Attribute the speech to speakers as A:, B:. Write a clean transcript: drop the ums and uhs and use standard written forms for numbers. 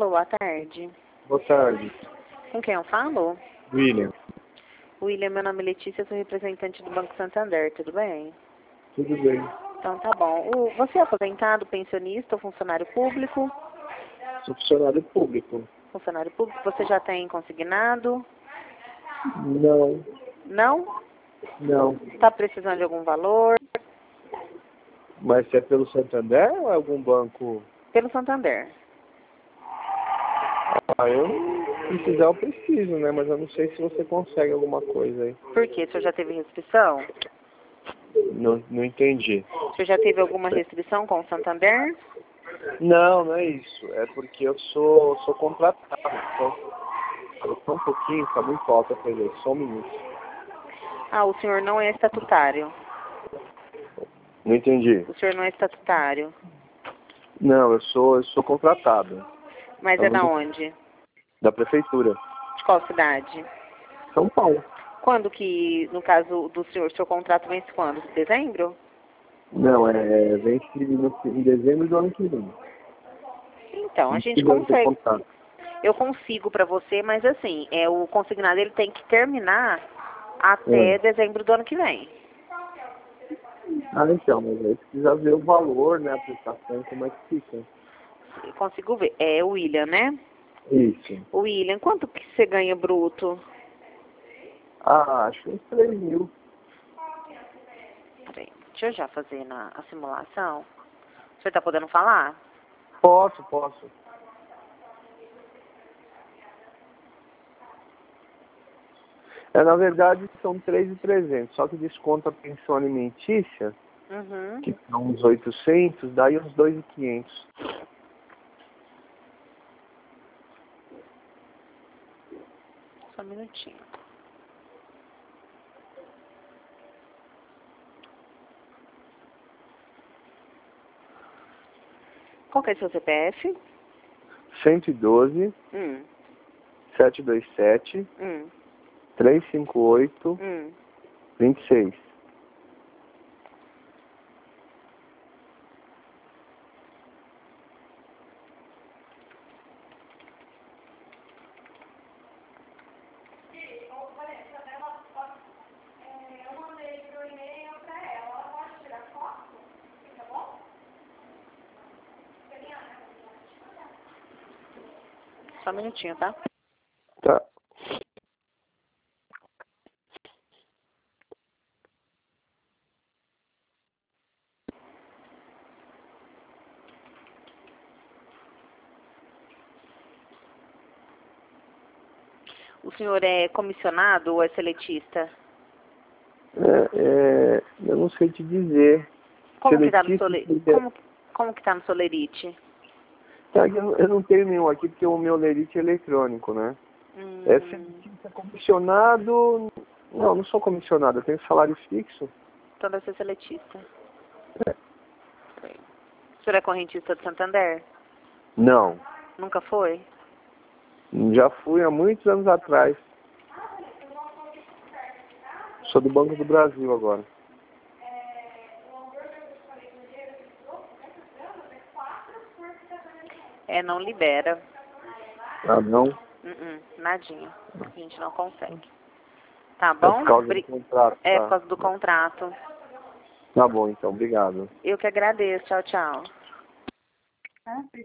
A: Alô, boa tarde.
B: Boa tarde.
A: Com quem eu falo?
B: William.
A: William, meu nome é Letícia, sou representante do Banco Santander, tudo bem?
B: Tudo bem.
A: Então tá bom. Você é aposentado, pensionista ou funcionário público?
B: Sou funcionário público.
A: Funcionário público, você já tem consignado?
B: Não.
A: Não?
B: Não.
A: Está precisando de algum valor?
B: Mas é pelo Santander ou é algum banco?
A: Pelo Santander.
B: Eu precisar eu preciso, né? Mas eu não sei se você consegue alguma coisa aí.
A: Por quê? O senhor já teve restrição?
B: Não entendi.
A: O senhor já teve alguma restrição com o Santander?
B: Não, não é isso. É porque eu sou contratado. Só um pouquinho, tá muito alta a coisa. Só um minuto.
A: Ah, o senhor não é estatutário.
B: Não entendi.
A: O senhor não é estatutário.
B: Não, eu sou contratado.
A: Mas é da onde?
B: Da prefeitura.
A: De qual cidade?
B: São Paulo.
A: Quando que, no caso do senhor, seu contrato vence quando? Dezembro?
B: Não, vence em dezembro do ano que vem.
A: Então, a gente
B: 22 anos de
A: consegue.
B: contrato.
A: Eu consigo para você, mas assim, o consignado ele tem que terminar até dezembro do ano que vem.
B: Ah, então, mas aí precisa ver o valor, né, a prestação, como é que fica.
A: Eu consigo ver. É o William, né?
B: Isso.
A: O William, quanto que você ganha bruto?
B: Ah, acho uns 3 mil.
A: Peraí, deixa eu já fazer a simulação. O senhor tá podendo falar?
B: Posso. Na verdade, são 3.300, só que desconta a pensão alimentícia,
A: Uhum.
B: que são uns 800, daí uns 2.500.
A: Só um minutinho. Qual que é seu CPF?
B: 112, 727, 358, 26.
A: Só um minutinho, tá?
B: Tá.
A: O senhor é comissionado ou é seletista?
B: Eu não sei te dizer.
A: Como que tá no
B: Seletista,
A: como que tá no Solerite?
B: tá, eu não tenho nenhum aqui porque o meu lerite é eletrônico, né? Seletista comissionado. Não sou comissionado, eu tenho salário fixo.
A: Então deve ser seletista. O senhor é correntista do Santander?
B: Não.
A: Nunca foi?
B: Já fui há muitos anos atrás. Sou do Banco do Brasil agora.
A: Não libera.
B: Ah, não?
A: Nadinha. A gente não consegue. Tá
B: É
A: bom?
B: por causa do contrato.
A: É
B: Tá.
A: por causa do contrato.
B: Tá bom, então. Obrigado.
A: Eu que agradeço. Tchau, tchau.